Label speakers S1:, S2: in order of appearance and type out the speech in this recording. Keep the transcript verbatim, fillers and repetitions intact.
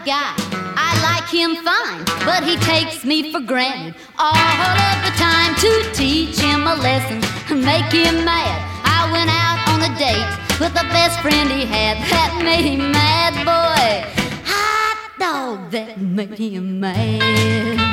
S1: guy. I like him fine, but he takes me for granted all of the time. To teach him a lesson, make him mad, I went out on a date with the best friend he had. That made him mad, boy. Hot dog, that made him mad.